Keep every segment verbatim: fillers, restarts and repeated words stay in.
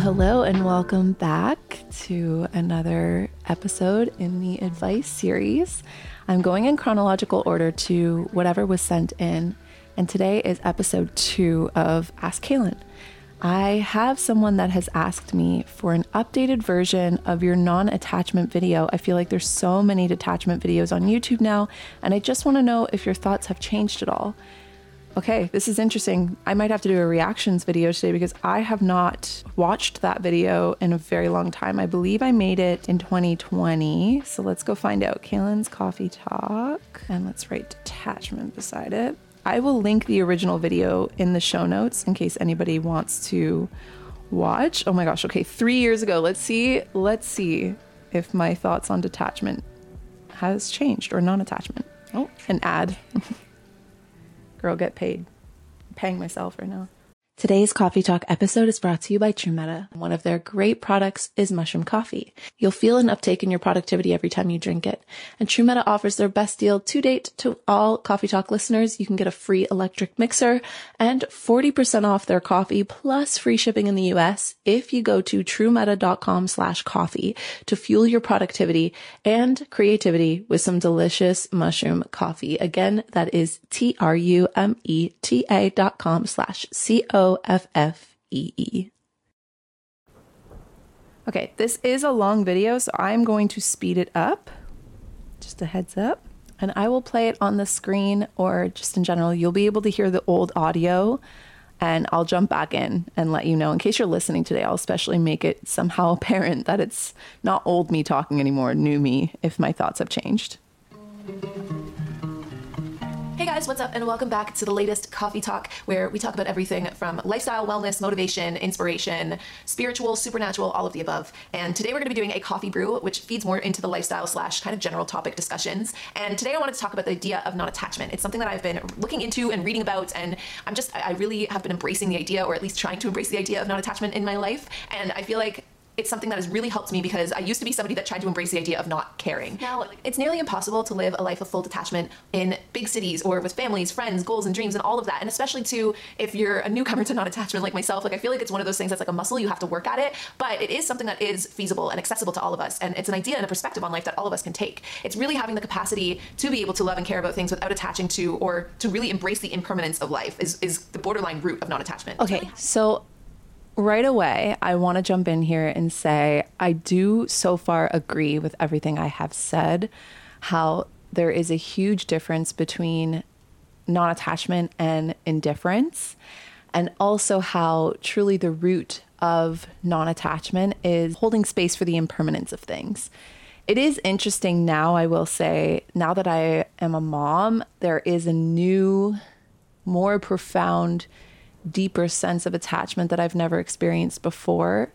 Hello and welcome back to another episode in the advice series. I'm going in chronological order to whatever was sent in, and today is episode two of Ask Kaylin. I have someone that has asked me for an updated version of your non-attachment video. I feel like there's so many detachment videos on YouTube now, and I just want to know if your thoughts have changed at all. Okay, this is interesting. I might have to do a reactions video today because I have not watched that video in a very long time. I believe I made it in twenty twenty. So let's go find out. Kaylin's Coffee Talk. And let's write detachment beside it. I will link the original video in the show notes in case anybody wants to watch. Oh my gosh. Okay, three years ago. Let's see. Let's see if my thoughts on detachment has changed or non-attachment. Oh, an ad. Girl, get paid. I'm paying myself right now. Today's Coffee Talk episode is brought to you by TrueMeta. One of their great products is mushroom coffee. You'll feel an uptake in your productivity every time you drink it. And TrueMeta offers their best deal to date to all Coffee Talk listeners. You can get a free electric mixer and forty percent off their coffee plus free shipping in the U S if you go to truemeta.com slash coffee to fuel your productivity and creativity with some delicious mushroom coffee. Again, that is T-R-U-M-E-T-A dot com slash C-O F F E E. Okay, this is a long video, so I'm going to speed it up. Just a heads up. And I will play it on the screen, or just in general, you'll be able to hear the old audio, and I'll jump back in and let you know. In case you're listening today, I'll especially make it somehow apparent that it's not old me talking anymore, new me, if my thoughts have changed. Hey guys, what's up? And welcome back to the latest Coffee Talk, where we talk about everything from lifestyle, wellness, motivation, inspiration, spiritual, supernatural, all of the above. And today we're going to be doing a coffee brew, which feeds more into the lifestyle slash kind of general topic discussions. And today I wanted to talk about the idea of non-attachment. It's something that I've been looking into and reading about, and I'm just, I really have been embracing the idea, or at least trying to embrace the idea of non-attachment in my life. And I feel like it's something that has really helped me because I used to be somebody that tried to embrace the idea of not caring. Now, it's nearly impossible to live a life of full detachment in big cities or with families, friends, goals, and dreams, and all of that. And especially too, if you're a newcomer to non-attachment like myself, like I feel like it's one of those things that's like a muscle, you have to work at it, but it is something that is feasible and accessible to all of us. And it's an idea and a perspective on life that all of us can take. It's really having the capacity to be able to love and care about things without attaching to, or to really embrace the impermanence of life is, is the borderline root of non-attachment. Okay, so right away, I want to jump in here and say I do so far agree with everything I have said, how there is a huge difference between non-attachment and indifference, and also how truly the root of non-attachment is holding space for the impermanence of things. It is interesting now, I will say, now that I am a mom, there is a new, more profound, deeper sense of attachment that I've never experienced before.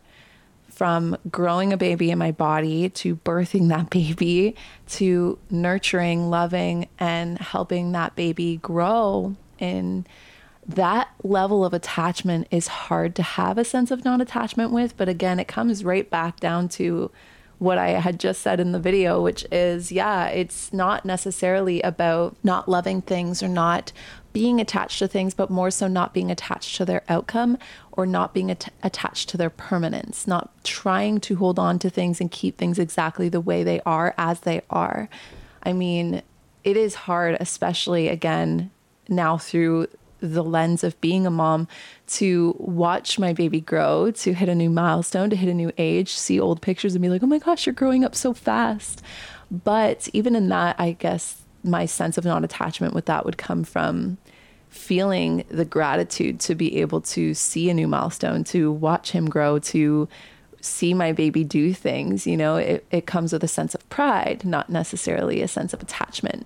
From growing a baby in my body to birthing that baby to nurturing, loving, and helping that baby grow, in that level of attachment is hard to have a sense of non-attachment with. But again, it comes right back down to what I had just said in the video, which is, yeah, it's not necessarily about not loving things or not being attached to things, but more so not being attached to their outcome or not being at- attached to their permanence, not trying to hold on to things and keep things exactly the way they are as they are. I mean, it is hard, especially again, now through the lens of being a mom, to watch my baby grow, to hit a new milestone, to hit a new age, see old pictures and be like, oh my gosh, you're growing up so fast. But even in that, I guess my sense of non-attachment with that would come from feeling the gratitude to be able to see a new milestone, to watch him grow, to see my baby do things. You know, it, it comes with a sense of pride, not necessarily a sense of attachment.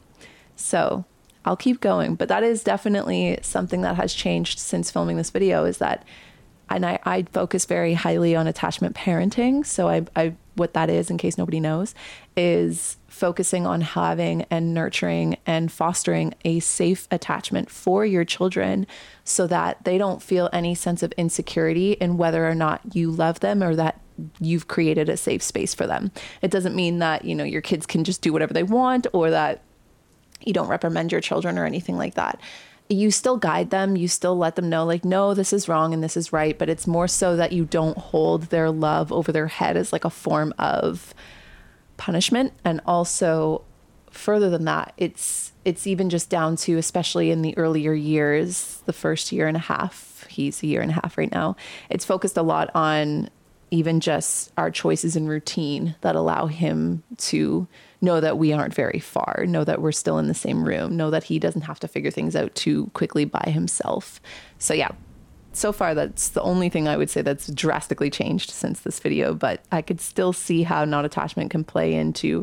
So I'll keep going, but that is definitely something that has changed since filming this video, is that, and I, I focus very highly on attachment parenting. So I, I, what that is, in case nobody knows, is focusing on having and nurturing and fostering a safe attachment for your children so that they don't feel any sense of insecurity in whether or not you love them or that you've created a safe space for them. It doesn't mean that, you know, your kids can just do whatever they want or that you don't reprimand your children or anything like that. you still guide them. You still let them know, like, no, this is wrong and this is right. But it's more so that you don't hold their love over their head as like a form of punishment. And also further than that, it's, it's even just down to, especially in the earlier years, the first year and a half, he's a year and a half right now. It's focused a lot on even just our choices and routine that allow him to know that we aren't very far, know that we're still in the same room, know that he doesn't have to figure things out too quickly by himself. So yeah, so far that's the only thing I would say that's drastically changed since this video, but I could still see how non-attachment can play into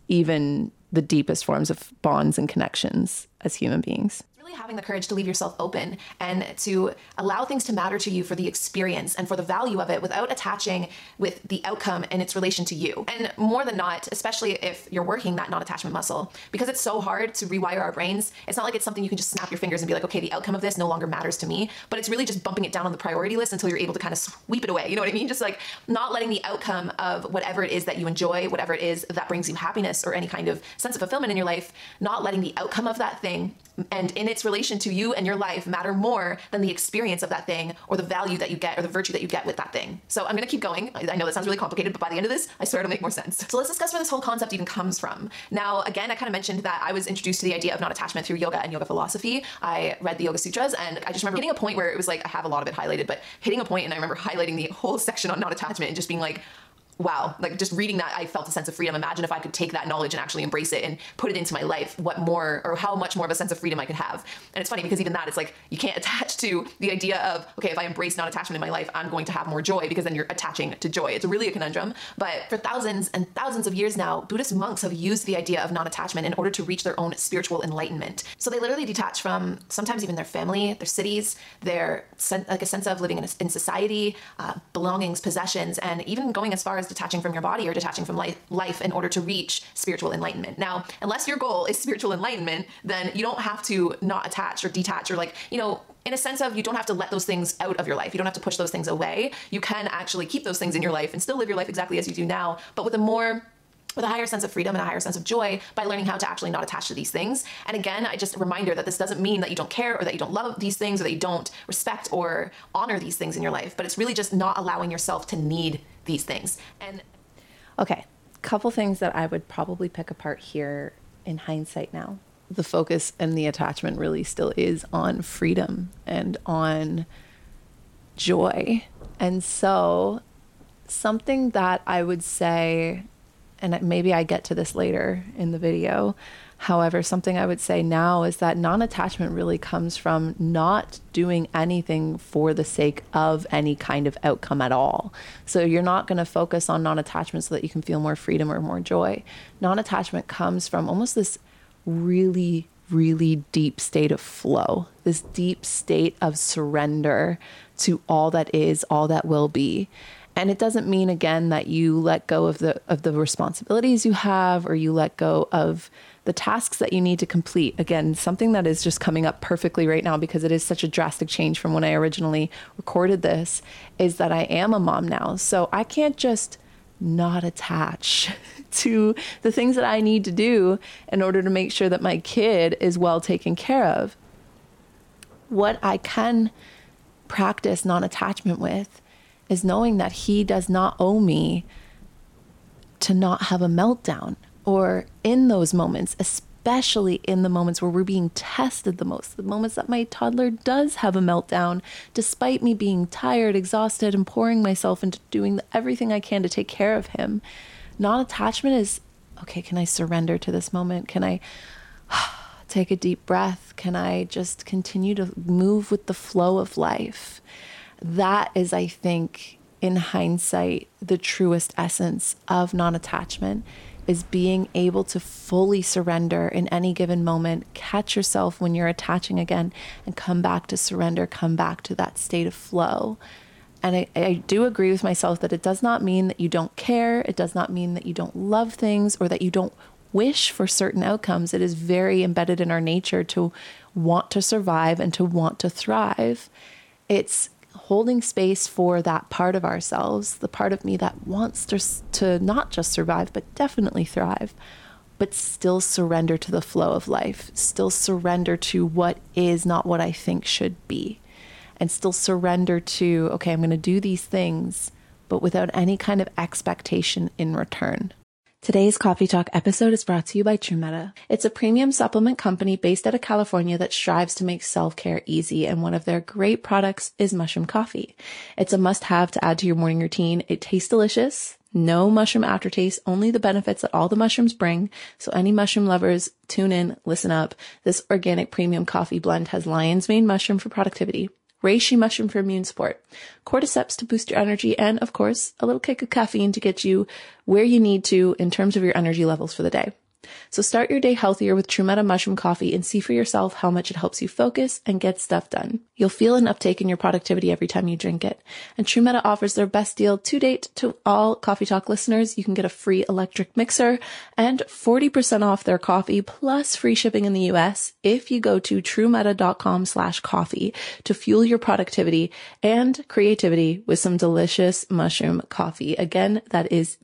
even the deepest forms of bonds and connections as human beings. Having the courage to leave yourself open and to allow things to matter to you for the experience and for the value of it without attaching with the outcome and its relation to you. And more than not, especially if you're working that non-attachment muscle, because it's so hard to rewire our brains, it's not like it's something you can just snap your fingers and be like, okay, the outcome of this no longer matters to me, but it's really just bumping it down on the priority list until you're able to kind of sweep it away. You know what I mean? Just like not letting the outcome of whatever it is that you enjoy, whatever it is that brings you happiness or any kind of sense of fulfillment in your life, not letting the outcome of that thing and in its relation to you and your life matter more than the experience of that thing or the value that you get or the virtue that you get with that thing. So I'm gonna keep going. I know that sounds really complicated, but by the end of this, I swear it'll make more sense. So let's discuss where this whole concept even comes from. Now, again, I kind of mentioned that I was introduced to the idea of non-attachment through yoga and yoga philosophy. I read the Yoga Sutras, and I just remember hitting a point where it was like, I have a lot of it highlighted, but hitting a point and I remember highlighting the whole section on non-attachment and just being like, wow, like just reading that, I felt a sense of freedom. Imagine if I could take that knowledge and actually embrace it and put it into my life, what more, or how much more of a sense of freedom I could have. And it's funny because even that, it's like, you can't attach to the idea of, okay, if I embrace non-attachment in my life, I'm going to have more joy, because then you're attaching to joy. It's really a conundrum. But for thousands and thousands of years now, Buddhist monks have used the idea of non-attachment in order to reach their own spiritual enlightenment. So they literally detach from sometimes even their family, their cities, their sen- like a sense of living in, a, in society, uh, belongings, possessions, and even going as far as detaching from your body or detaching from life, life in order to reach spiritual enlightenment. Now, unless your goal is spiritual enlightenment, then you don't have to not attach or detach, or like, you know, in a sense of, you don't have to let those things out of your life. You don't have to push those things away. You can actually keep those things in your life and still live your life exactly as you do now, but with a more with a higher sense of freedom and a higher sense of joy by learning how to actually not attach to these things. And again, I just a reminder that this doesn't mean that you don't care or that you don't love these things or that you don't respect or honor these things in your life, but it's really just not allowing yourself to need these things. And okay, couple things that I would probably pick apart here in hindsight now. The focus and the attachment really still is on freedom and on joy. And so something that I would say, and maybe I get to this later in the video, however, something I would say now is that non-attachment really comes from not doing anything for the sake of any kind of outcome at all. So you're not going to focus on non-attachment so that you can feel more freedom or more joy. Non-attachment comes from almost this really, really deep state of flow, this deep state of surrender to all that is, all that will be. And it doesn't mean, again, that you let go of the of the responsibilities you have, or you let go of the tasks that you need to complete. Again, something that is just coming up perfectly right now, because it is such a drastic change from when I originally recorded this, is that I am a mom now. So I can't just not attach to the things that I need to do in order to make sure that my kid is well taken care of. What I can practice non-attachment with is knowing that he does not owe me to not have a meltdown, or in those moments, especially in the moments where we're being tested the most, the moments that my toddler does have a meltdown, despite me being tired, exhausted, and pouring myself into doing everything I can to take care of him. Non-attachment is, okay, can I surrender to this moment? Can I take a deep breath? Can I just continue to move with the flow of life? That is, I think, in hindsight, the truest essence of non-attachment, is being able to fully surrender in any given moment, catch yourself when you're attaching again, and come back to surrender, come back to that state of flow. And I, I do agree with myself that it does not mean that you don't care. It does not mean that you don't love things or that you don't wish for certain outcomes. It is very embedded in our nature to want to survive and to want to thrive. It's holding space for that part of ourselves, the part of me that wants to, to not just survive, but definitely thrive, but still surrender to the flow of life, still surrender to what is, not what I think should be, and still surrender to, okay, I'm going to do these things, but without any kind of expectation in return. Today's Coffee Talk episode is brought to you by TrueMeta. It's a premium supplement company based out of California that strives to make self-care easy, and one of their great products is mushroom coffee. It's a must-have to add to your morning routine. It tastes delicious. No mushroom aftertaste, only the benefits that all the mushrooms bring. So any mushroom lovers, tune in, listen up. This organic premium coffee blend has lion's mane mushroom for productivity, reishi mushroom for immune support, cordyceps to boost your energy, and of course, a little kick of caffeine to get you where you need to in terms of your energy levels for the day. So start your day healthier with TrueMeta mushroom coffee and see for yourself how much it helps you focus and get stuff done. You'll feel an uptake in your productivity every time you drink it. And TrueMeta offers their best deal to date to all Coffee Talk listeners. You can get a free electric mixer and forty percent off their coffee plus free shipping in the U S if you go to TrueMeta.com slash coffee to fuel your productivity and creativity with some delicious mushroom coffee. Again, that is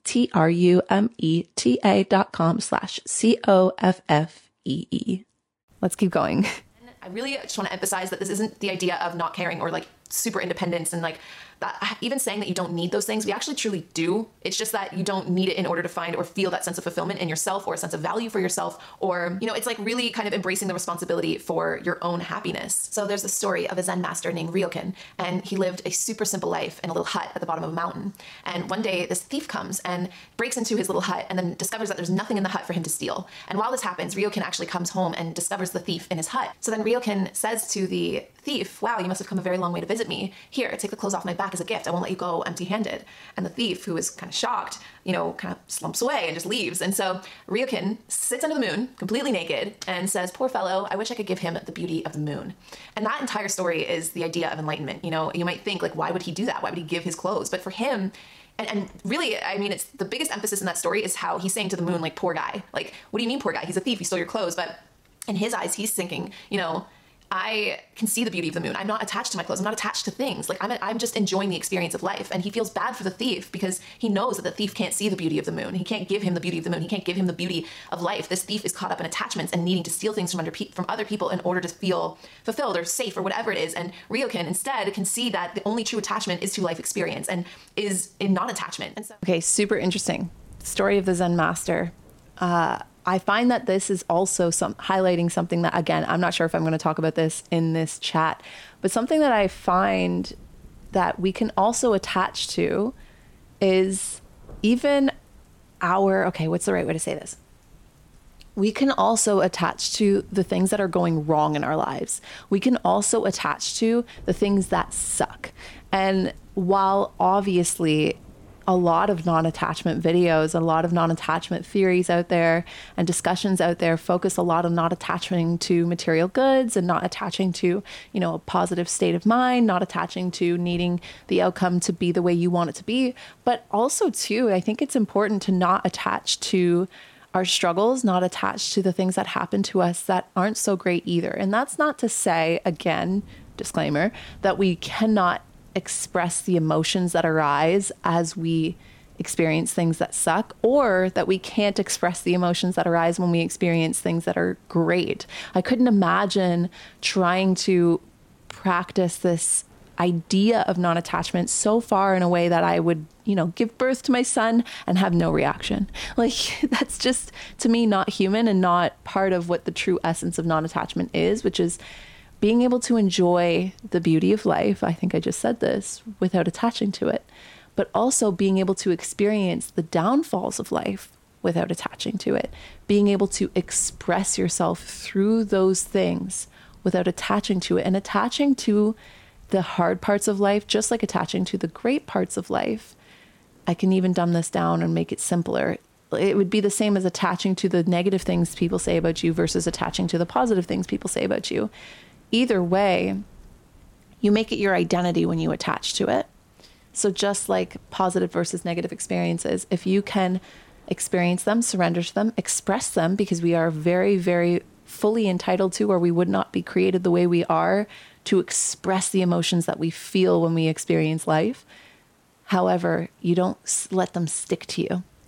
T-R-U-M-E-T-A dot com slash C O F F E E. Let's keep going. I really just want to emphasize that this isn't the idea of not caring or like super independence and like that, even saying that you don't need those things. We actually truly do. It's just that you don't need it in order to find or feel that sense of fulfillment in yourself or a sense of value for yourself, or, you know, it's like really kind of embracing the responsibility for your own happiness. So there's a story of a Zen master named Ryokan, and he lived a super simple life in a little hut at the bottom of a mountain. And one day this thief comes and breaks into his little hut and then discovers that there's nothing in the hut for him to steal. And while this happens, Ryokan actually comes home and discovers the thief in his hut. So then Ryokan says to the thief, "Wow, you must have come a very long way to visit me. Here, take the clothes off my back as a gift. I won't let you go empty-handed." And the thief, who is kind of shocked, you know, kind of slumps away and just leaves. And so Ryokan sits under the moon, completely naked, and says, "Poor fellow, I wish I could give him the beauty of the moon." And that entire story is the idea of enlightenment. You know, you might think, like, why would he do that? Why would he give his clothes? But for him, And, and really, I mean, it's the biggest emphasis in that story is how he's saying to the moon, like, poor guy. Like, what do you mean, poor guy? He's a thief. He stole your clothes. But in his eyes, he's thinking, you know, I can see the beauty of the moon. I'm not attached to my clothes. I'm not attached to things. Like, I'm, I'm just enjoying the experience of life. And he feels bad for the thief because he knows that the thief can't see the beauty of the moon. He can't give him the beauty of the moon. He can't give him the beauty of life. This thief is caught up in attachments and needing to steal things from under pe- from other people in order to feel fulfilled or safe or whatever it is. And Ryokan instead can see that the only true attachment is to life experience and is in non-attachment. And so, okay, super interesting. Story of the Zen master. Uh, I find that this is also some highlighting something that, again, I'm not sure if I'm going to talk about this in this chat, but something that I find that we can also attach to is even our, okay, what's the right way to say this? We can also attach to the things that are going wrong in our lives. We can also attach to the things that suck. And while obviously a lot of non-attachment videos, a lot of non-attachment theories out there and discussions out there focus a lot on not attaching to material goods and not attaching to, you know, a positive state of mind, not attaching to needing the outcome to be the way you want it to be. But also too, I think it's important to not attach to our struggles, not attached to the things that happen to us that aren't so great either. And that's not to say, again, disclaimer, that we cannot express the emotions that arise as we experience things that suck, or that we can't express the emotions that arise when we experience things that are great. I couldn't imagine trying to practice this idea of non-attachment so far in a way that I would, you know, give birth to my son and have no reaction. Like, that's just, to me, not human and not part of what the true essence of non-attachment is, which is being able to enjoy the beauty of life. I think I just said this, without attaching to it, but also being able to experience the downfalls of life without attaching to it, being able to express yourself through those things without attaching to it, and attaching to the hard parts of life, just like attaching to the great parts of life. I can even dumb this down and make it simpler. It would be the same as attaching to the negative things people say about you versus attaching to the positive things people say about you. Either way, you make it your identity when you attach to it. So just like positive versus negative experiences, if you can experience them, surrender to them, express them, because we are very, very fully entitled to, or we would not be created the way we are to express the emotions that we feel when we experience life. However, you don't let them stick to you.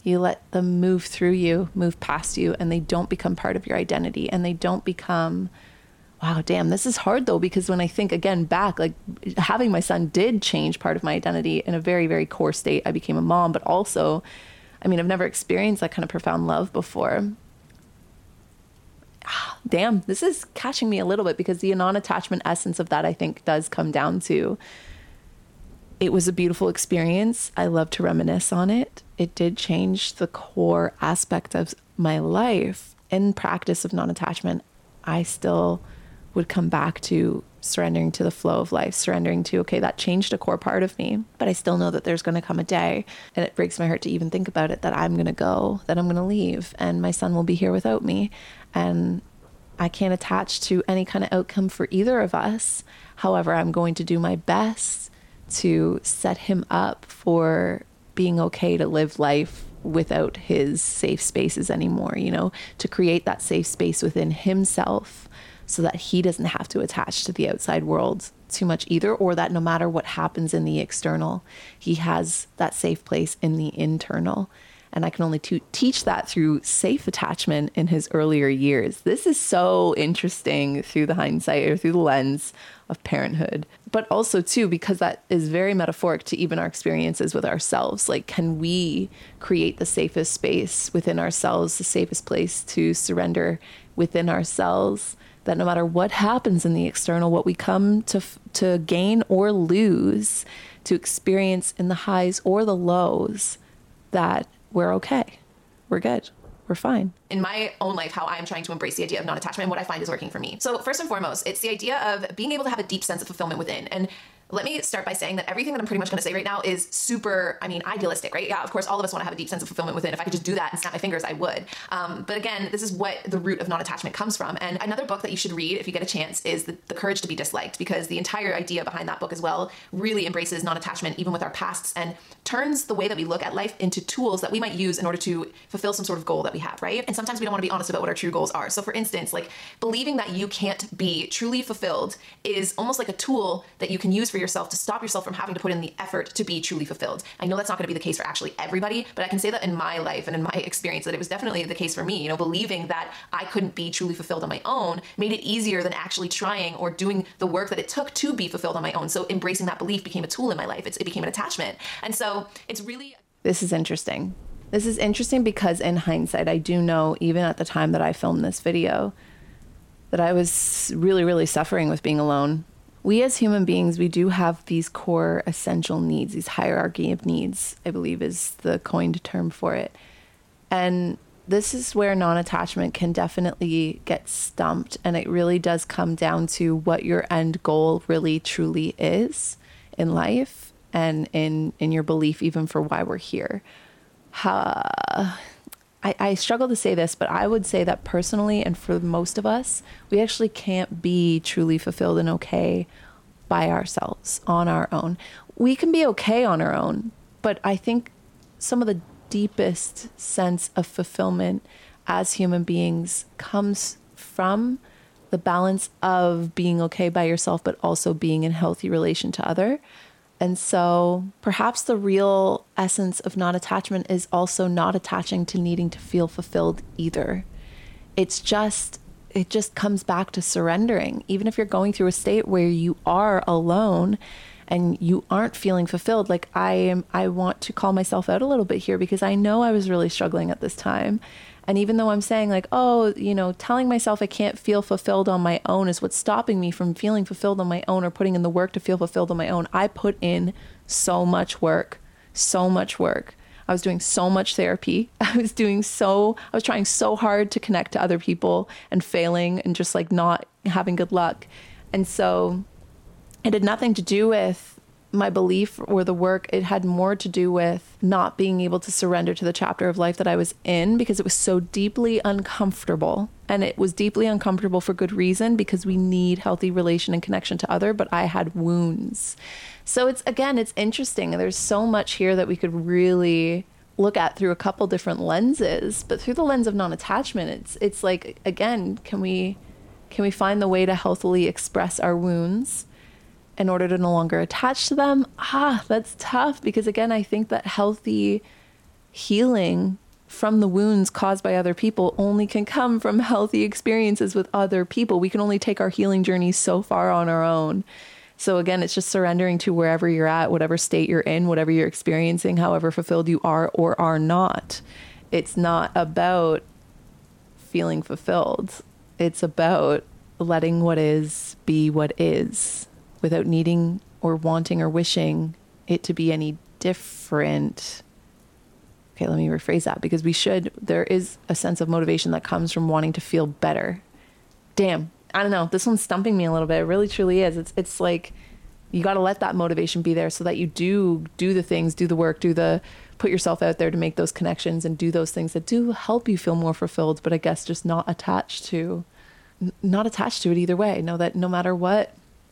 You let them move through you, move past you, and they don't become part of your identity. And they don't become, wow, damn, this is hard though, because when I think again back, like having my son did change part of my identity in a very, very core state. I became a mom, but also, I mean, I've never experienced that kind of profound love before. Ah, damn, this is catching me a little bit, because the non-attachment essence of that, I think, does come down to, it was a beautiful experience. I love to reminisce on it. It did change the core aspect of my life. In practice of non-attachment, I still would come back to surrendering to the flow of life, surrendering to, okay, that changed a core part of me, but I still know that there's going to come a day, and it breaks my heart to even think about it, that I'm going to go, that I'm going to leave, and my son will be here without me. And I can't attach to any kind of outcome for either of us. However, I'm going to do my best to set him up for being okay to live life without his safe spaces anymore, you know, to create that safe space within himself so that he doesn't have to attach to the outside world too much either, or that no matter what happens in the external, he has that safe place in the internal. And I can only to- teach that through safe attachment in his earlier years. This is so interesting through the hindsight, or through the lens of parenthood. But also too, because that is very metaphoric to even our experiences with ourselves. Like, can we create the safest space within ourselves, the safest place to surrender within ourselves, that no matter what happens in the external, what we come to to gain or lose, to experience in the highs or the lows, that we're okay, we're good, we're fine. In my own life, how I'm trying to embrace the idea of non-attachment and what I find is working for me. So first and foremost, it's the idea of being able to have a deep sense of fulfillment within. And let me start by saying that everything that I'm pretty much going to say right now is super, I mean, idealistic, right? Yeah, of course, all of us want to have a deep sense of fulfillment within. If I could just do that and snap my fingers, I would. Um, but again, this is what the root of non-attachment comes from. And another book that you should read if you get a chance is The, the Courage to be Disliked, because the entire idea behind that book as well really embraces non-attachment, even with our pasts, and turns the way that we look at life into tools that we might use in order to fulfill some sort of goal that we have, right? And sometimes we don't want to be honest about what our true goals are. So for instance, like believing that you can't be truly fulfilled is almost like a tool that you can use for yourself to stop yourself from having to put in the effort to be truly fulfilled. I know that's not going to be the case for actually everybody, but I can say that in my life and in my experience that it was definitely the case for me. You know, believing that I couldn't be truly fulfilled on my own made it easier than actually trying or doing the work that it took to be fulfilled on my own. So embracing that belief became a tool in my life. It's, it became an attachment. And so it's really... This is interesting. This is interesting because in hindsight, I do know, even at the time that I filmed this video, that I was really, really suffering with being alone. We as human beings, we do have these core essential needs, these hierarchy of needs, I believe is the coined term for it. And this is where non-attachment can definitely get stumped. And it really does come down to what your end goal really truly is in life and in, in your belief even for why we're here. Uh, I, I struggle to say this, but I would say that personally, and for most of us, we actually can't be truly fulfilled and okay by ourselves on our own. We can be okay on our own, but I think some of the deepest sense of fulfillment as human beings comes from the balance of being okay by yourself, but also being in healthy relation to other. And so perhaps the real essence of non-attachment is also not attaching to needing to feel fulfilled either. It's just, it just comes back to surrendering. Even if you're going through a state where you are alone and you aren't feeling fulfilled, like I am, I want to call myself out a little bit here because I know I was really struggling at this time. And even though I'm saying like, oh, you know, telling myself I can't feel fulfilled on my own is what's stopping me from feeling fulfilled on my own or putting in the work to feel fulfilled on my own. I put in so much work, so much work. I was doing so much therapy. I was doing so, I was trying so hard to connect to other people and failing and just like not having good luck. And so it had nothing to do with my belief or the work. It had more to do with not being able to surrender to the chapter of life that I was in because it was so deeply uncomfortable. And it was deeply uncomfortable for good reason because we need healthy relation and connection to other, but I had wounds. So it's, again, it's interesting. There's so much here that we could really look at through a couple different lenses, but through the lens of non-attachment, it's, it's like, again, can we, can we find the way to healthily express our wounds in order to no longer attach to them? Ah, that's tough because again, I think that healthy healing from the wounds caused by other people only can come from healthy experiences with other people. We can only take our healing journey so far on our own. So again, it's just surrendering to wherever you're at, whatever state you're in, whatever you're experiencing, however fulfilled you are or are not. It's not about feeling fulfilled. It's about letting what is be what is without needing or wanting or wishing it to be any different. Okay, let me rephrase that, because we should, there is a sense of motivation that comes from wanting to feel better. Damn, I don't know. This one's stumping me a little bit. It really truly is. It's it's like you got to let that motivation be there so that you do do the things, do the work, do the, put yourself out there to make those connections and do those things that do help you feel more fulfilled, but I guess just not attached to, not attached to it either way. Know that no matter what,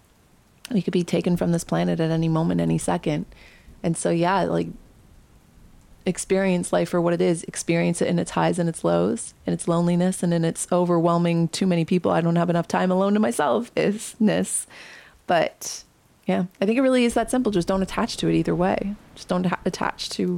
we could be taken from this planet at any moment, any second. And so, yeah, like, experience life for what it is, experience it in its highs and its lows, in its loneliness and in its overwhelming too many people, I don't have enough time alone to myself isness. But yeah, I think it really is that simple. Just don't attach to it either way. Just don't ha- attach to,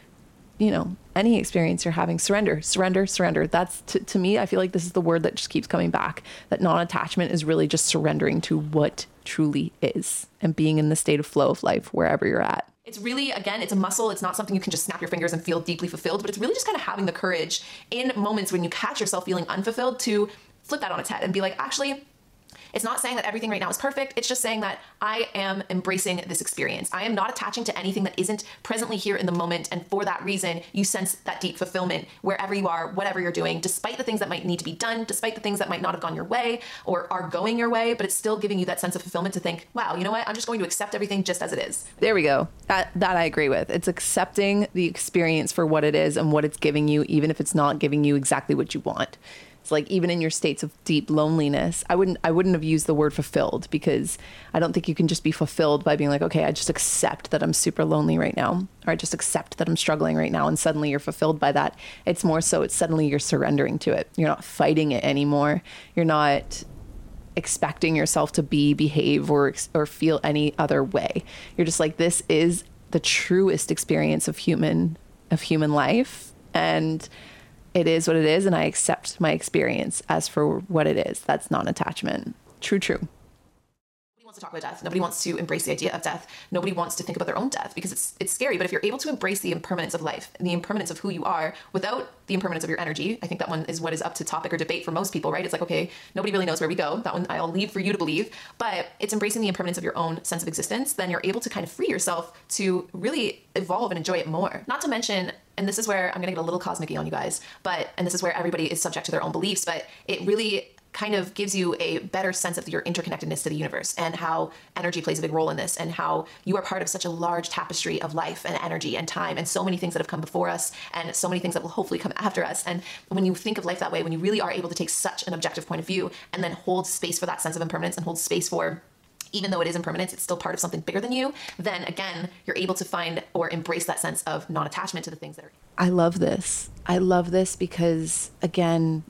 you know, any experience you're having. Surrender, surrender, surrender. That's to, to me, I feel like this is the word that just keeps coming back, that non-attachment is really just surrendering to what truly is and being in the state of flow of life wherever you're at. It's really, again, it's a muscle. It's not something you can just snap your fingers and feel deeply fulfilled, but it's really just kind of having the courage in moments when you catch yourself feeling unfulfilled to flip that on its head and be like, actually, it's not saying that everything right now is perfect. It's just saying that I am embracing this experience. I am not attaching to anything that isn't presently here in the moment. And for that reason, you sense that deep fulfillment wherever you are, whatever you're doing, despite the things that might need to be done, despite the things that might not have gone your way or are going your way, but it's still giving you that sense of fulfillment to think, wow, you know what? I'm just going to accept everything just as it is. There we go. That, that I agree with. It's accepting the experience for what it is and what it's giving you, even if it's not giving you exactly what you want. It's like, even in your states of deep loneliness, I wouldn't, I wouldn't have used the word fulfilled, because I don't think you can just be fulfilled by being like, okay, I just accept that I'm super lonely right now, or I just accept that I'm struggling right now. And suddenly you're fulfilled by that. It's more so it's suddenly you're surrendering to it. You're not fighting it anymore. You're not expecting yourself to be, behave, or, or feel any other way. You're just like, this is the truest experience of human, of human life. And it is what it is, and I accept my experience as for what it is. That's non-attachment. True, true. Nobody wants to talk about death. Nobody wants to embrace the idea of death. Nobody wants to think about their own death because it's it's scary. But if you're able to embrace the impermanence of life and the impermanence of who you are without the impermanence of your energy, I think that one is what is up to topic or debate for most people, right? It's like, okay, nobody really knows where we go. That one I'll leave for you to believe. But it's embracing the impermanence of your own sense of existence. Then you're able to kind of free yourself to really evolve and enjoy it more. Not to mention, and this is where I'm going to get a little cosmic-y on you guys, but, and this is where everybody is subject to their own beliefs, but it really kind of gives you a better sense of your interconnectedness to the universe and how energy plays a big role in this, and how you are part of such a large tapestry of life and energy and time and so many things that have come before us and so many things that will hopefully come after us. And when you think of life that way, when you really are able to take such an objective point of view and then hold space for that sense of impermanence and hold space for, even though it is impermanence, it's still part of something bigger than you, then again, you're able to find or embrace that sense of non-attachment to the things that are. I love this. I love this because, again,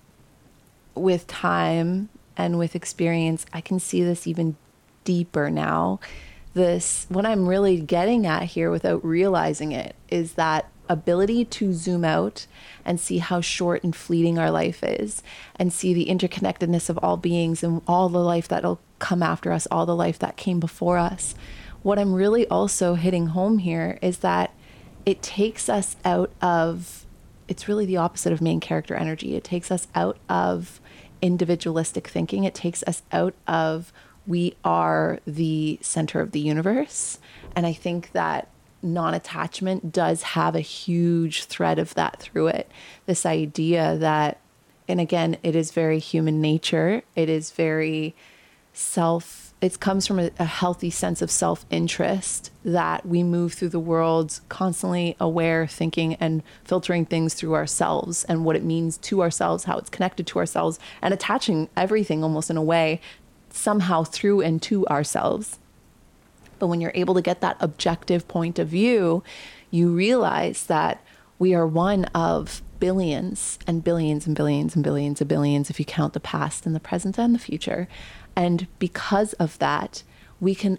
with time and with experience, I can see this even deeper now. This, what I'm really getting at here without realizing it, is that ability to zoom out and see how short and fleeting our life is, and see the interconnectedness of all beings and all the life that'll come after us, all the life that came before us. What I'm really also hitting home here is that it takes us out of, it's really the opposite of main character energy. It takes us out of individualistic thinking. It takes us out of, we are the center of the universe. And I think that non-attachment does have a huge thread of that through it. This idea that, and again, it is very human nature. It is very self, it comes from a, a healthy sense of self-interest, that we move through the world constantly aware, thinking and filtering things through ourselves and what it means to ourselves, how it's connected to ourselves, and attaching everything almost in a way somehow through and to ourselves. But when you're able to get that objective point of view, you realize that we are one of billions and billions and billions and billions of billions, if you count the past and the present and the future. And because of that, we can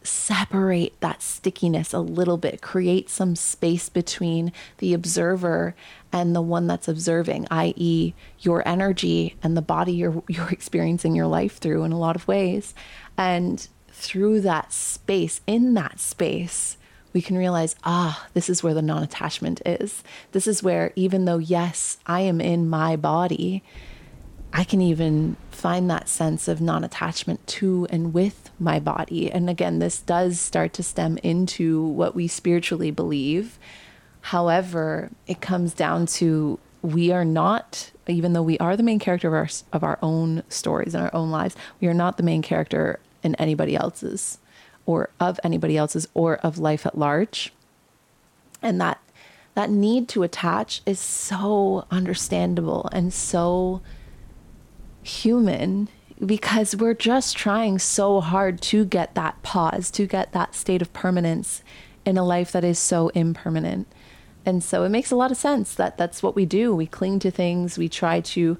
separate that stickiness a little bit, create some space between the observer and the one that's observing, that is your energy and the body you're, you're experiencing your life through in a lot of ways. And through that space, in that space, we can realize, ah, this is where the non-attachment is. This is where, even though, yes, I am in my body, I can even find that sense of non-attachment to and with my body. And again, this does start to stem into what we spiritually believe. However, it comes down to, we are not, even though we are the main character of our, of our own stories and our own lives, we are not the main character in anybody else's, or of anybody else's, or of life at large. And that that need to attach is so understandable and so human, because we're just trying so hard to get that pause, to get that state of permanence in a life that is so impermanent. And so it makes a lot of sense that that's what we do. We cling to things. We try to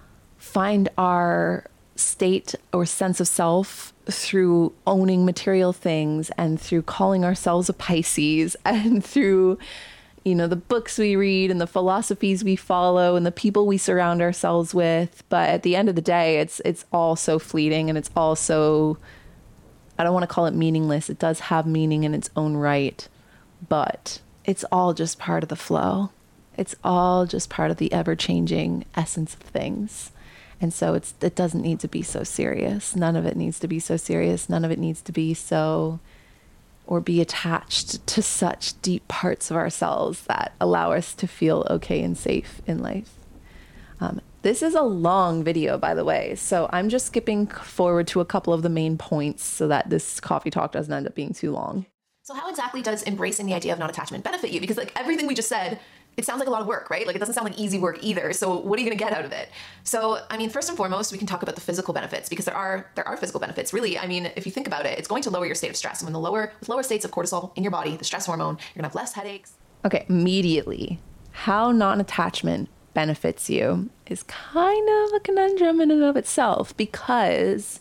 find our state or sense of self through owning material things, and through calling ourselves a Pisces, and through, you know, the books we read and the philosophies we follow and the people we surround ourselves with. But at the end of the day, it's it's all so fleeting, and it's all so, I don't want to call it meaningless. It does have meaning in its own right, but it's all just part of the flow. It's all just part of the ever-changing essence of things. And so it's it doesn't need to be so serious. None of it needs to be so serious. None of it needs to be so, or be attached to such deep parts of ourselves that allow us to feel okay and safe in life. Um, this is a long video, by the way, so I'm just skipping forward to a couple of the main points so that this coffee talk doesn't end up being too long. So how exactly does embracing the idea of non-attachment benefit you? Because like everything we just said, it sounds like a lot of work, right? Like it doesn't sound like easy work either. So what are you going to get out of it? So, I mean, first and foremost, we can talk about the physical benefits, because there are there are physical benefits. Really, I mean, if you think about it, it's going to lower your state of stress. And when the lower with lower states of cortisol in your body, the stress hormone, you're gonna have less headaches. Okay, immediately, how non-attachment benefits you is kind of a conundrum in and of itself, because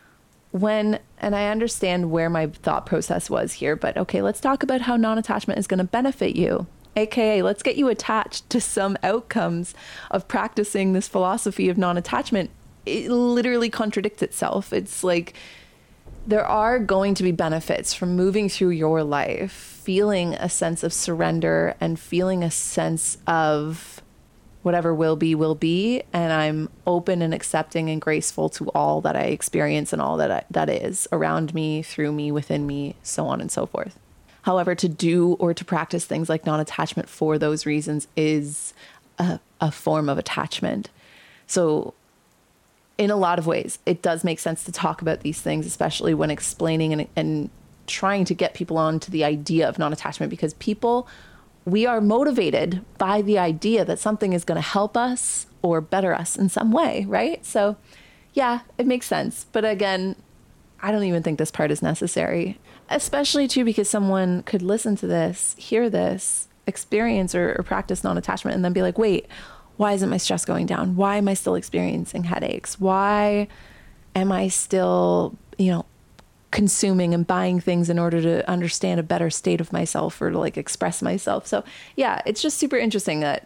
when, and I understand where my thought process was here, but okay, let's talk about how non-attachment is going to benefit you. A K A, let's get you attached to some outcomes of practicing this philosophy of non-attachment. It literally contradicts itself. It's like, there are going to be benefits from moving through your life, feeling a sense of surrender and feeling a sense of whatever will be, will be. And I'm open and accepting and graceful to all that I experience and all that I, that is around me, through me, within me, so on and so forth. However, to do or to practice things like non-attachment for those reasons is a, a form of attachment. So in a lot of ways, it does make sense to talk about these things, especially when explaining and, and trying to get people onto the idea of non-attachment, because people, we are motivated by the idea that something is going to help us or better us in some way, right? So yeah, it makes sense. But again, I don't even think this part is necessary, especially too, because someone could listen to this, hear this, experience or, or practice non-attachment, and then be like, wait, why isn't my stress going down? Why am I still experiencing headaches? Why am I still, you know, consuming and buying things in order to understand a better state of myself or to like express myself? So yeah, it's just super interesting that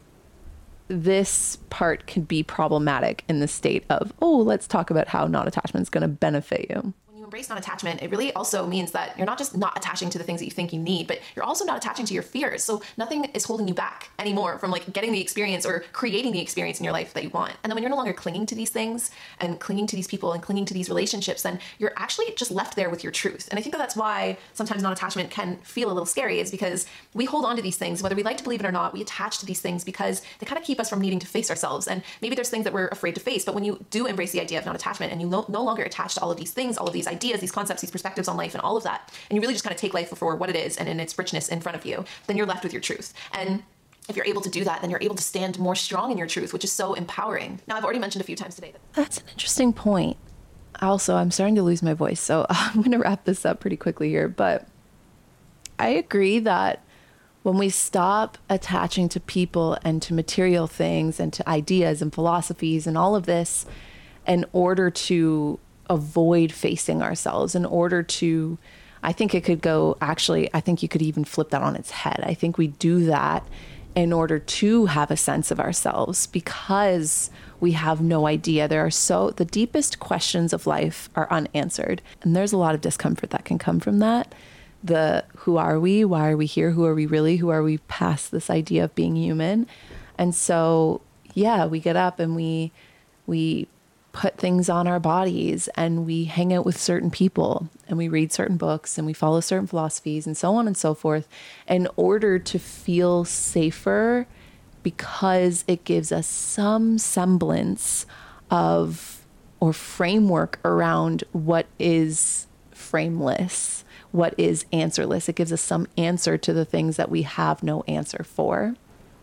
this part can be problematic in the state of, oh, let's talk about how non-attachment is going to benefit you. When you embrace non-attachment, it really also means that you're not just not attaching to the things that you think you need, but you're also not attaching to your fears. So nothing is holding you back anymore from like getting the experience or creating the experience in your life that you want. And then when you're no longer clinging to these things and clinging to these people and clinging to these relationships, then you're actually just left there with your truth. And I think that that's why sometimes non-attachment can feel a little scary, is because we hold on to these things, whether we like to believe it or not, we attach to these things because they kind of keep us from needing to face ourselves. And maybe there's things that we're afraid to face, but when you do embrace the idea of non-attachment and you no, no longer attach to all of these things, all of these ideas, these concepts, these perspectives on life and all of that, and you really just kind of take life for what it is and in its richness in front of you, then you're left with your truth. And if you're able to do that, then you're able to stand more strong in your truth, which is so empowering. Now, I've already mentioned a few times today that that's an interesting point. Also, I'm starting to lose my voice, so I'm going to wrap this up pretty quickly here, but I agree that when we stop attaching to people and to material things and to ideas and philosophies and all of this in order to avoid facing ourselves in order to, I think it could go, actually, I think you could even flip that on its head. I think we do that in order to have a sense of ourselves because we have no idea. There are so, the deepest questions of life are unanswered. And there's a lot of discomfort that can come from that. The, who are we? Why are we here? Who are we really? Who are we past this idea of being human? And so, yeah, we get up and we, we put things on our bodies and we hang out with certain people and we read certain books and we follow certain philosophies and so on and so forth in order to feel safer because it gives us some semblance of or framework around what is frameless, what is answerless. It gives us some answer to the things that we have no answer for.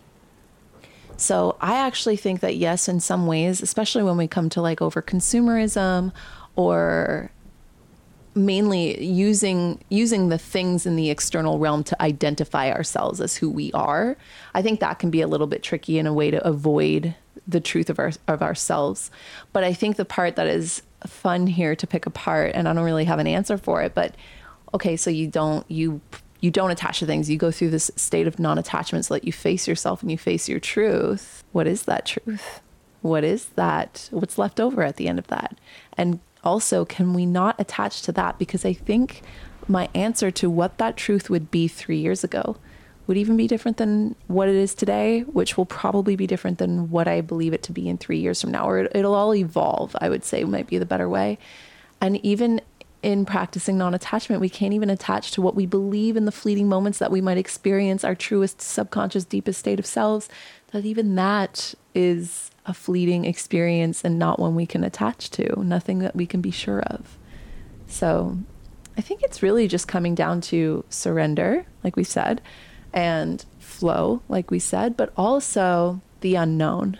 So I actually think that yes, in some ways, especially when we come to like over consumerism or mainly using using the things in the external realm to identify ourselves as who we are, I think that can be a little bit tricky in a way to avoid the truth of our of ourselves. But I think the part that is fun here to pick apart, and I don't really have an answer for it, but okay, so you don't you you don't attach to things. You go through this state of non-attachment so that you face yourself and you face your truth. What is that truth? What is that? What's left over at the end of that? And also, can we not attach to that? Because I think my answer to what that truth would be three years ago would even be different than what it is today, which will probably be different than what I believe it to be in three years from now, or it, it'll all evolve, I would say might be the better way. And even in practicing non-attachment, we can't even attach to what we believe in the fleeting moments that we might experience, our truest, subconscious, deepest state of selves, that even that is a fleeting experience and not one we can attach to, nothing that we can be sure of. So I think it's really just coming down to surrender, like we said, and flow, like we said, but also the unknown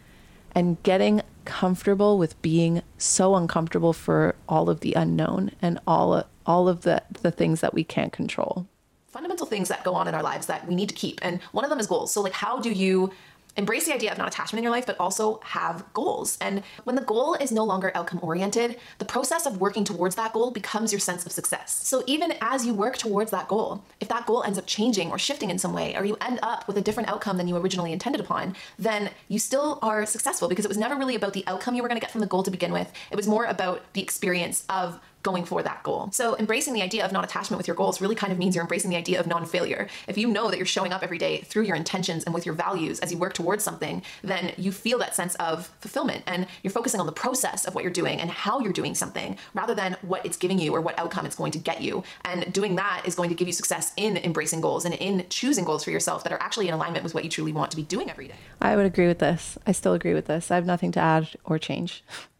and getting comfortable with being so uncomfortable for all of the unknown and all all of the the things that we can't control. Fundamental things that go on in our lives that we need to keep, and one of them is goals. So like, how do you embrace the idea of non-attachment in your life, but also have goals? And when the goal is no longer outcome oriented, the process of working towards that goal becomes your sense of success. So even as you work towards that goal, if that goal ends up changing or shifting in some way, or you end up with a different outcome than you originally intended upon, then you still are successful, because it was never really about the outcome you were going to get from the goal to begin with. It was more about the experience of going for that goal. So embracing the idea of non-attachment with your goals really kind of means you're embracing the idea of non-failure. If you know that you're showing up every day through your intentions and with your values as you work towards something, then you feel that sense of fulfillment and you're focusing on the process of what you're doing and how you're doing something rather than what it's giving you or what outcome it's going to get you. And doing that is going to give you success in embracing goals and in choosing goals for yourself that are actually in alignment with what you truly want to be doing every day. I would agree with this. I still agree with this. I have nothing to add or change.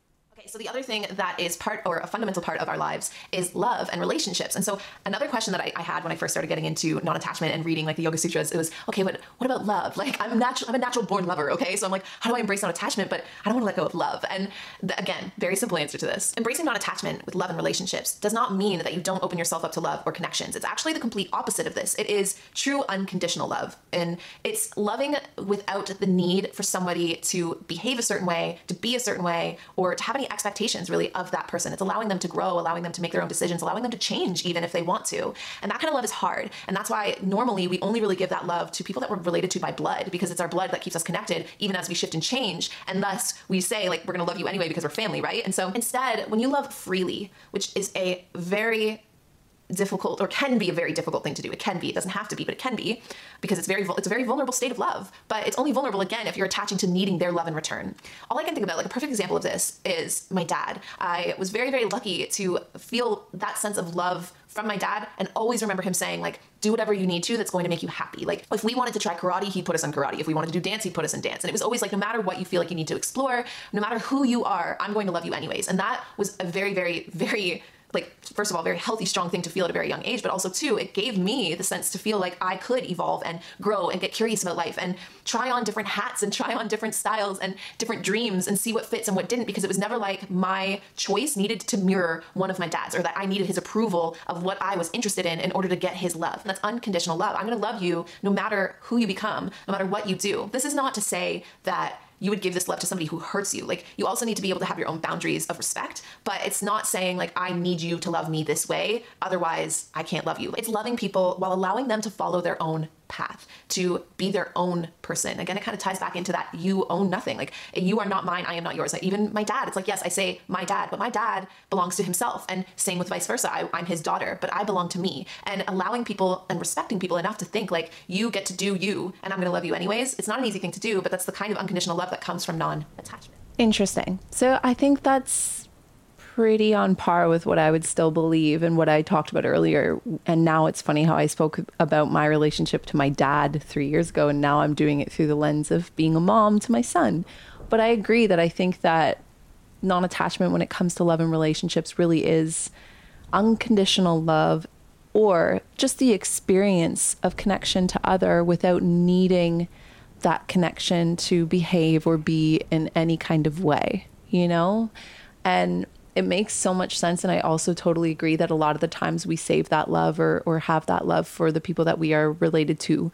So the other thing that is part or a fundamental part of our lives is love and relationships. And so another question that I, I had when I first started getting into non-attachment and reading like the Yoga Sutras, it was, okay, but what about love? Like I'm natural, I'm a natural born lover. Okay. So I'm like, how do I embrace non-attachment, but I don't want to let go of love? And th- again, very simple answer to this. Embracing non-attachment with love and relationships does not mean that you don't open yourself up to love or connections. It's actually the complete opposite of this. It is true unconditional love. And it's loving without the need for somebody to behave a certain way, to be a certain way, or to have any expectations really of that person. It's allowing them to grow, allowing them to make their own decisions, allowing them to change even if they want to. And that kind of love is hard. And that's why normally we only really give that love to people that we're related to by blood, because it's our blood that keeps us connected even as we shift and change. And thus we say like, we're going to love you anyway because we're family, right? And so instead, when you love freely, which is a very difficult, or can be a very difficult thing to do. It can be, it doesn't have to be, but it can be, because it's very, it's a very vulnerable state of love, but it's only vulnerable again if you're attaching to needing their love in return. All I can think about, like a perfect example of this is my dad. I was very, very lucky to feel that sense of love from my dad and always remember him saying like, do whatever you need to that's going to make you happy. Like if we wanted to try karate, he'd put us in karate. If we wanted to do dance, he'd put us in dance. And it was always like, no matter what you feel like you need to explore, no matter who you are, I'm going to love you anyways. And that was a very, very, very like, first of all, very healthy, strong thing to feel at a very young age, but also too, it gave me the sense to feel like I could evolve and grow and get curious about life and try on different hats and try on different styles and different dreams and see what fits and what didn't, because it was never like my choice needed to mirror one of my dad's, or that I needed his approval of what I was interested in in order to get his love. And that's unconditional love. I'm going to love you no matter who you become, no matter what you do. This is not to say that you would give this love to somebody who hurts you. Like, you also need to be able to have your own boundaries of respect, but it's not saying like, I need you to love me this way, otherwise I can't love you. It's loving people while allowing them to follow their own path, to be their own person. Again, it kind of ties back into that you own nothing. Like, you are not mine, I am not yours. Like, even my dad, it's like, yes, I say my dad, but my dad belongs to himself, and same with vice versa. I, I'm his daughter, but I belong to me. And allowing people and respecting people enough to think like, you get to do you, and I'm going to love you anyways. It's not an easy thing to do, but that's the kind of unconditional love that comes from non-attachment. Interesting. So I think that's pretty on par with what I would still believe and what I talked about earlier. And now it's funny how I spoke about my relationship to my dad three years ago, and now I'm doing it through the lens of being a mom to my son. But I agree that I think that non-attachment when it comes to love and relationships really is unconditional love, or just the experience of connection to other without needing that connection to behave or be in any kind of way, you know? And it makes so much sense. And I also totally agree that a lot of the times we save that love or, or have that love for the people that we are related to,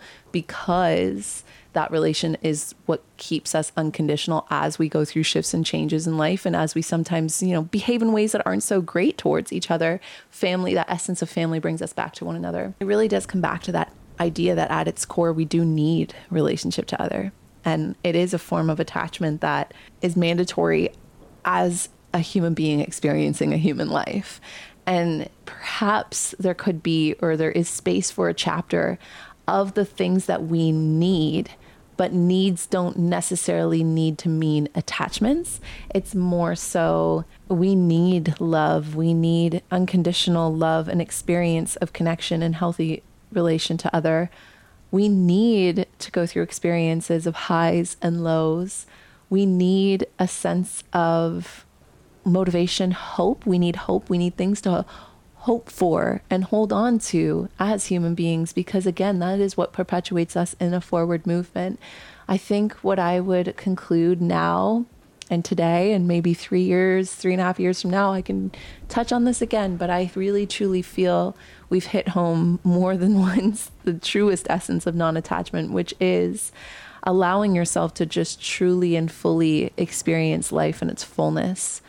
because that relation is what keeps us unconditional as we go through shifts and changes in life. And as we sometimes, you know, behave in ways that aren't so great towards each other. Family, that essence of family brings us back to one another. It really does come back to that idea that at its core, we do need relationship to other. And it is a form of attachment that is mandatory as a human being experiencing a human life. And perhaps there could be, or there is space for a chapter of the things that we need, but needs don't necessarily need to mean attachments. It's more so we need love. We need unconditional love and experience of connection and healthy relation to other. We need to go through experiences of highs and lows. We need a sense of motivation, hope. We need hope. We need things to hope for and hold on to as human beings, because again, that is what perpetuates us in a forward movement. I think what I would conclude now and today, and maybe three years, three and a half years from now, I can touch on this again, but I really truly feel we've hit home more than once the truest essence of non-attachment, which is allowing yourself to just truly and fully experience life in its fullness,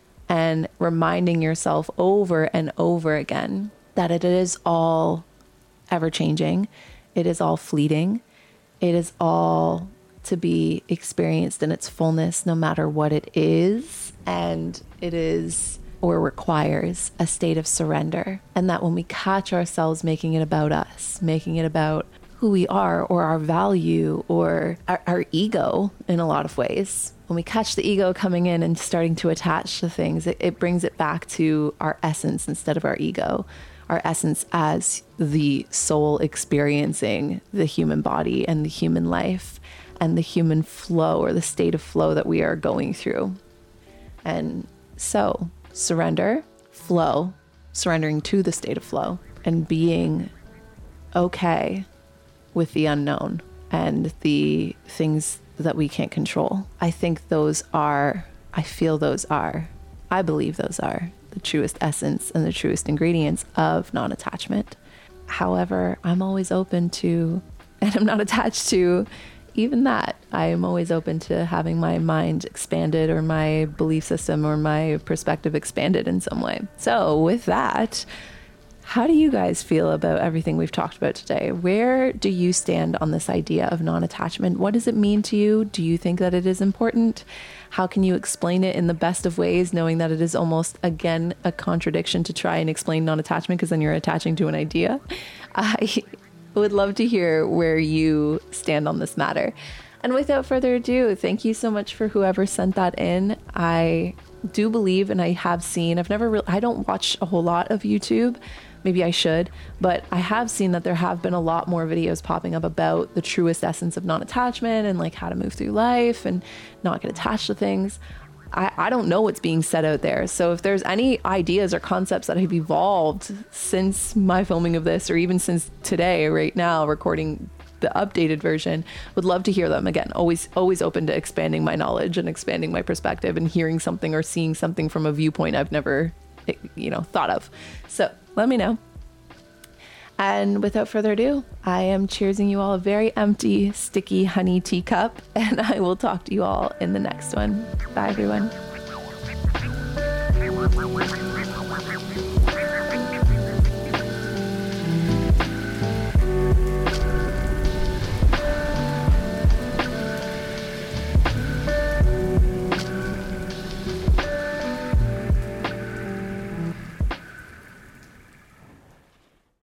and reminding yourself over and over again that it is all ever changing. It is all fleeting. It is all to be experienced in its fullness, no matter what it is. And it is or requires a state of surrender. And that when we catch ourselves making it about us, making it about who we are or our value or our, our ego in a lot of ways, when we catch the ego coming in and starting to attach to things, it, it brings it back to our essence instead of our ego, our essence as the soul experiencing the human body and the human life and the human flow or the state of flow that we are going through. And so surrender, flow, surrendering to the state of flow and being okay with the unknown and the things that we can't control. I think those are, I feel those are, I believe those are the truest essence and the truest ingredients of non-attachment. However, I'm always open to, and I'm not attached to even that. I am always open to having my mind expanded or my belief system or my perspective expanded in some way. So with that, how do you guys feel about everything we've talked about today? Where do you stand on this idea of non-attachment? What does it mean to you? Do you think that it is important? How can you explain it in the best of ways, knowing that it is almost, again, a contradiction to try and explain non-attachment because then you're attaching to an idea? I would love to hear where you stand on this matter. And without further ado, thank you so much for whoever sent that in. I do believe, and I have seen, I've never really, I don't watch a whole lot of YouTube. Maybe I should, but I have seen that there have been a lot more videos popping up about the truest essence of non-attachment and like how to move through life and not get attached to things. I, I don't know what's being said out there. So if there's any ideas or concepts that have evolved since my filming of this, or even since today, right now, recording the updated version, would love to hear them. Again, always, always open to expanding my knowledge and expanding my perspective and hearing something or seeing something from a viewpoint I've never, you know, thought of. So let me know. And without further ado, I am cheersing you all a very empty, sticky honey teacup, and I will talk to you all in the next one. Bye, everyone.